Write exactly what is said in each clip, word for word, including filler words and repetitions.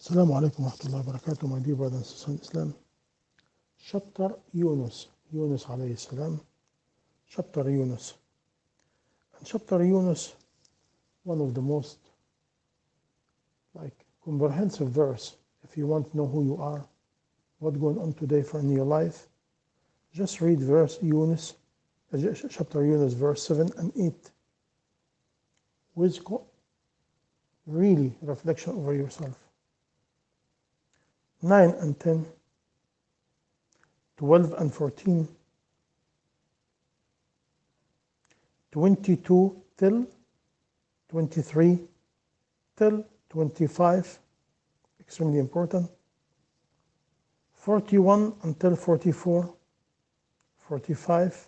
Assalamu alaikum wa rahmatullahi wa barakatuh, my dear brothers and sisters in Islam. Chapter Yunus, Yunus alayhi salam, Chapter Yunus. And Chapter Yunus, one of the most like comprehensive verse. If you want to know who you are, what's going on today for in your life, just read verse Yunus, Chapter Yunus, verse seven and eight. With really reflection over yourself. nine and ten, twelve and fourteen, twenty-two till twenty-three till twenty-five, extremely important, forty-one until forty-four, forty-five,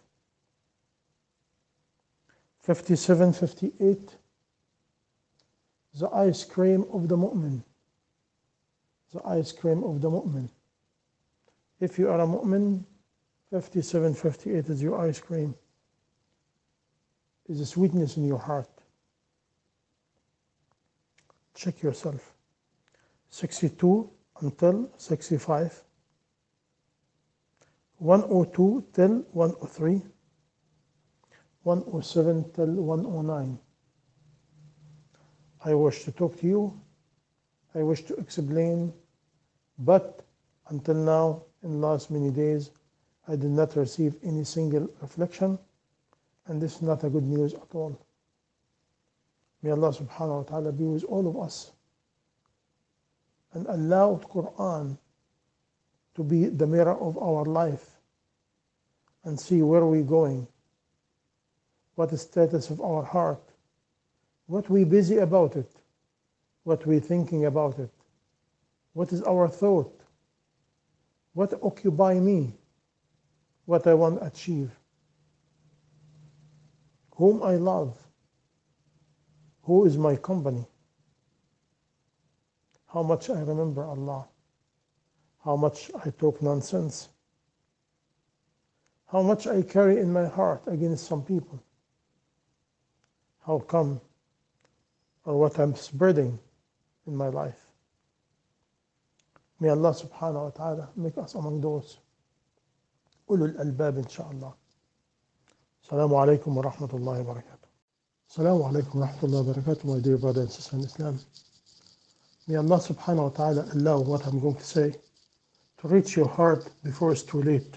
fifty-seven, fifty-eight, the ice cream of the mu'min. The ice cream of the mu'min. If you are a mu'min, fifty-seven, fifty-eight is your ice cream. Is a sweetness in your heart. Check yourself. sixty-two until sixty-five. one oh two till one oh three. one oh seven till one oh nine. I wish to talk to you. I wish to explain, but until now, in the last many days, I did not receive any single reflection, and this is not a good news at all. May Allah subhanahu wa ta'ala be with all of us and allow the Quran to be the mirror of our life and see where we're going, what the status of our heart, what we're busy about it, what we're thinking about it, what is our thought, what occupy me, what I want to achieve, whom I love, who is my company, how much I remember Allah, how much I talk nonsense, how much I carry in my heart against some people, how come, or what I'm spreading in my life. May Allah subhanahu wa ta'ala make us among those ulul albab inshaAllah. Assalamu alaikum wa rahmatullahi wa barakatuh. Assalamu alaikum wa rahmatullahi wa barakatuh, my dear brothers and sisters in Islam. May Allah subhanahu wa ta'ala allow what I'm going to say to reach your heart before it's too late.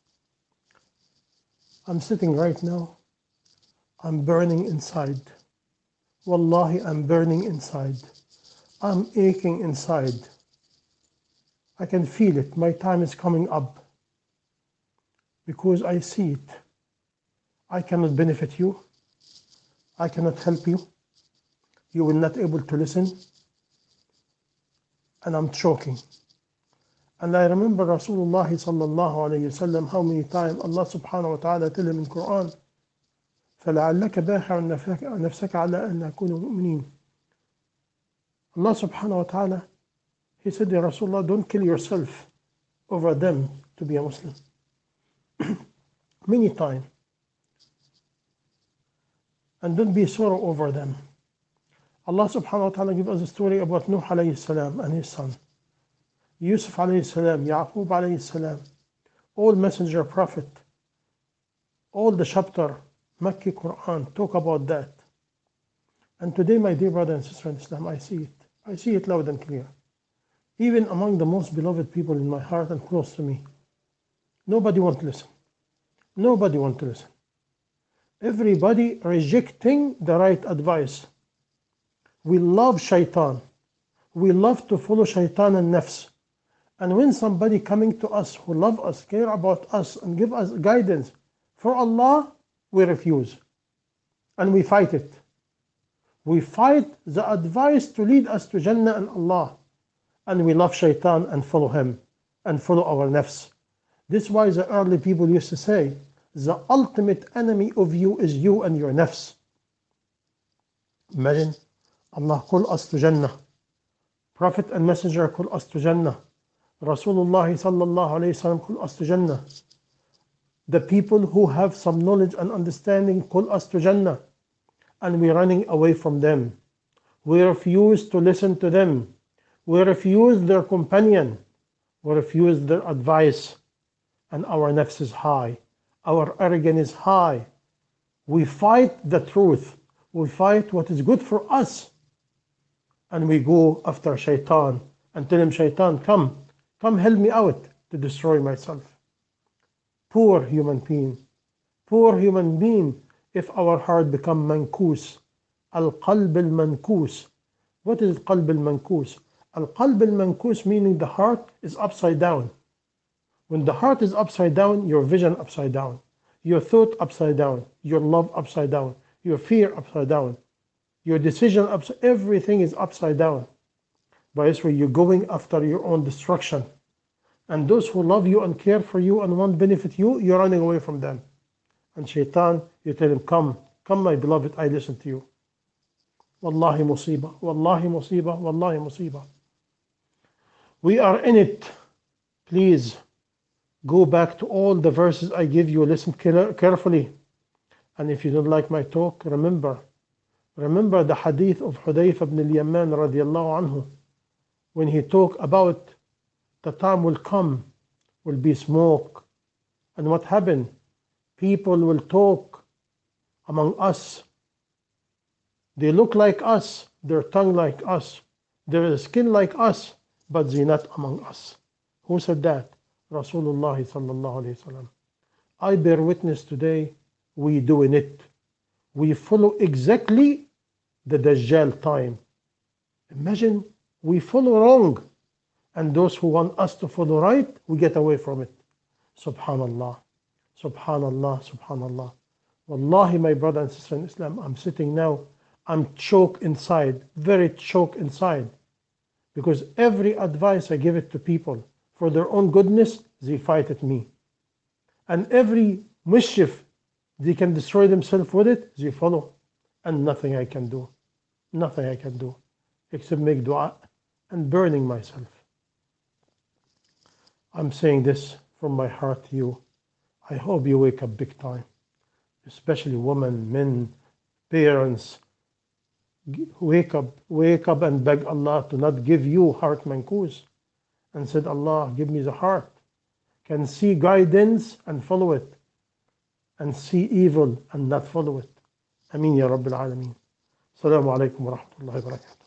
I'm sitting right now, I'm burning inside. Wallahi, I'm burning inside. I'm aching inside. I can feel it. My time is coming up because I see it. I cannot benefit you. I cannot help you. You will not able to listen. And I'm choking. And I remember Rasulullah sallallahu alayhi wasallam how many times Allah subhanahu wa ta'ala tell him in Quran, فَلَعَلَّكَ بَاخِعٌ نَفْسَكَ عَلَىٰ أَنْ نَكُونَ مُؤْمِنِينَ. Allah subhanahu wa ta'ala, He said, Ya Rasulullah, don't kill yourself over them to be a Muslim. Many times. And don't be sorrow over them. Allah subhanahu wa ta'ala give us a story about Nuh alayhi salam and his son. Yusuf alayhi salam, Yaqub alayhi salam, all messenger prophet, all the chapter, Makki Quran, talk about that. And today, my dear brother and sister in Islam, I see it. I see it loud and clear. Even among the most beloved people in my heart and close to me, nobody wants to listen. Nobody wants to listen. Everybody rejecting the right advice. We love shaitan. We love to follow shaitan and nafs. And when somebody coming to us who love us, care about us, and give us guidance for Allah, we refuse. And we fight it. We fight the advice to lead us to Jannah and Allah. And we love shaitan and follow him and follow our nafs. This is why the early people used to say, the ultimate enemy of you is you and your nafs. Imagine, Allah call us to Jannah. Prophet and Messenger call us to Jannah. Rasulullah sallallahu alayhi wa sallam call us to Jannah. The people who have some knowledge and understanding call us to Jannah. And we're running away from them. We refuse to listen to them. We refuse their companion. We refuse their advice. And our nafs is high. Our arrogance is high. We fight the truth. We fight what is good for us. And we go after shaitan and tell him, shaitan, come, come help me out to destroy myself. Poor human being. Poor human being if our heart become mankus. Al-qalb al-mankus. What is qalb al-mankus? Al-qalb al-mankus meaning the heart is upside down. When the heart is upside down, your vision upside down, your thought upside down, your love upside down, your fear upside down, your decision upside, everything is upside down. By this way, you're going after your own destruction. And those who love you and care for you and want to benefit you, you're running away from them. And shaitan, you tell him, come, come my beloved, I listen to you. Wallahi musiba, wallahi musiba, wallahi musiba. We are in it. Please go back to all the verses I give you, listen carefully. And if you don't like my talk, remember, remember the hadith of Hudayfa ibn al-Yaman radiallahu anhu, when he talked about the time will come, will be smoke. And what happened? People will talk among us. They look like us, their tongue like us, their skin like us, but they not among us. Who said that? Rasulullah sallallahu alayhi wasallam. I bear witness today, we doing it. We follow exactly the Dajjal time. Imagine we follow wrong, and those who want us to follow right, we get away from it. Subhanallah, subhanallah, subhanallah. Wallahi, my brother and sister in Islam, I'm sitting now, I'm choked inside, very choked inside, because every advice I give it to people for their own goodness, they fight at me. And every mischief they can destroy themselves with it, they follow. And nothing I can do, nothing I can do, except make dua and burning myself. I'm saying this from my heart to you. I hope you wake up big time, especially women, men, parents. Wake up, wake up and beg Allah to not give you heart mankus. And said, Allah, give me the heart. Can see guidance and follow it. And see evil and not follow it. Ameen ya Rabbil Alameen. Assalamu alaikum wa rahmatullahi wa barakatuh.